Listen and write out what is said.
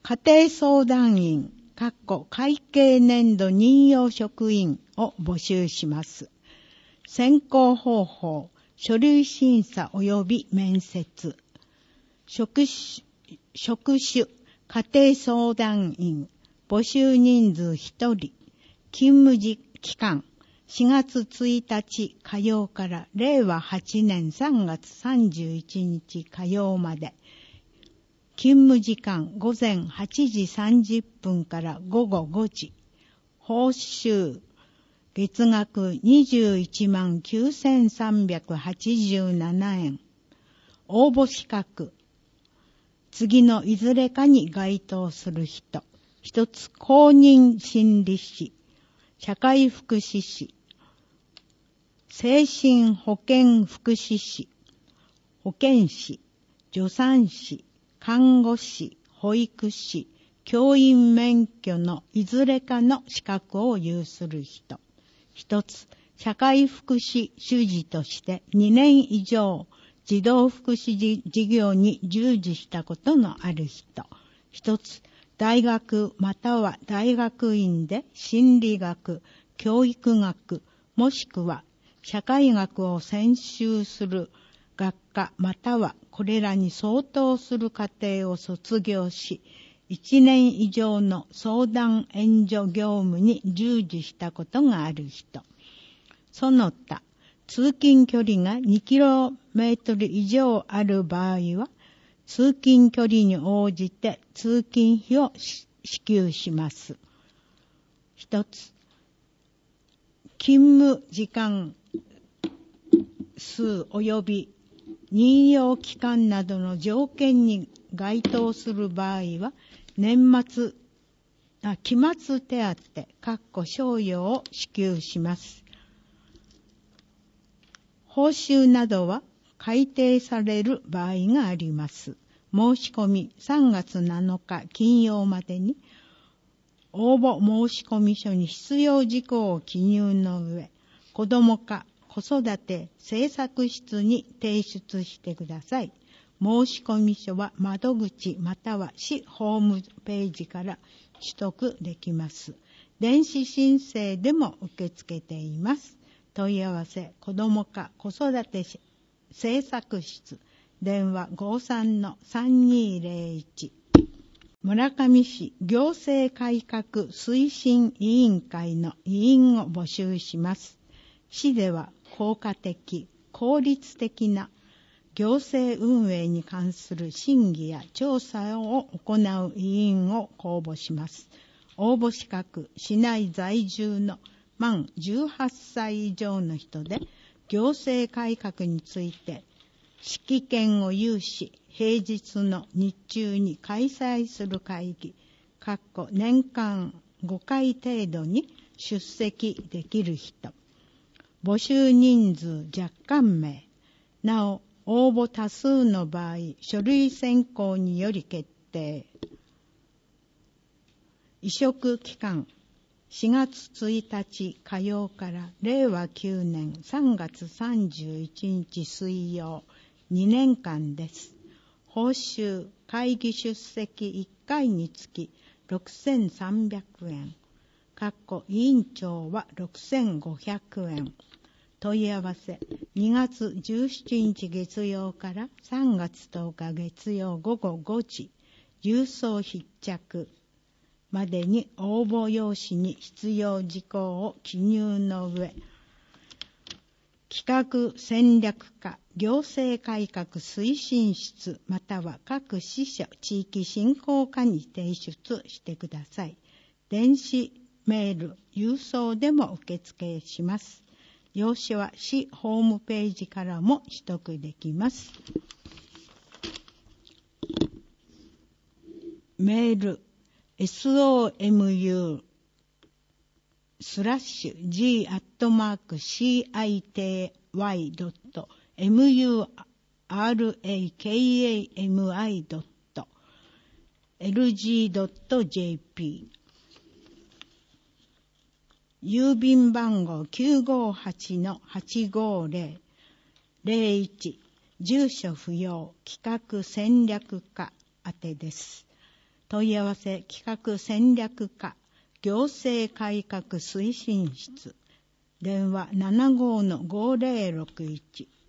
家庭相談員、会計年度任用職員を募集します。選考方法、書類審査及び面接。職種、家庭相談員、募集人数1人、勤務期間、4月1日火曜から令和8年3月31日火曜まで。勤務時間午前8時30分から午後5時。報酬月額21万9387円。応募資格。次のいずれかに該当する人。一つ、公認心理師、社会福祉士、精神保健福祉士、保健師、助産師、看護師、保育士、教員免許のいずれかの資格を有する人。一つ、社会福祉主事として2年以上児童福祉事業に従事したことのある人。一つ、大学または大学院で心理学、教育学、もしくは社会学を専修する学科またはこれらに相当する課程を卒業し、1年以上の相談援助業務に従事したことがある人。その他、通勤距離が 2km 以上ある場合は、通勤距離に応じて通勤費を支給します。一つ、勤務時間数及び任用期間などの条件に該当する場合は、期末手当、賞与を支給します。報酬などは改定される場合があります。申し込み3月7日金曜までに、応募申込書に必要事項を記入の上、子ども課子育て政策室に提出してください。申込書は窓口または市ホームページから取得できます。電子申請でも受け付けています。問い合わせ、子ども課子育て政策室、電話 53-3201。村上市行政改革推進委員会の委員を募集します。市では効果的、効率的な行政運営に関する審議や調査を行う委員を公募します。応募資格、市内在住の満18歳以上の人で、行政改革について指揮権を有し、平日の日中に開催する会議、年間5回程度に出席できる人。募集人数若干名。なお、応募多数の場合、書類選考により決定。委嘱期間、4月1日火曜から令和9年3月31日水曜、2年間です。報酬、会議出席1回につき6300円。委員長は6500円。問い合わせ、2月17日月曜から3月10日月曜午後5時、郵送必着までに応募用紙に必要事項を記入の上、企画戦略課行政改革推進室または各支所地域振興課に提出してください。電子メール、郵送でも受付します。用紙は市ホームページからも取得できます。メール somu/city.y.murakami.lg.jp 郵便番号 958-850-01 住所不要企画戦略課宛てです。 問い合わせ企画戦略課行政改革推進室電話 75-5061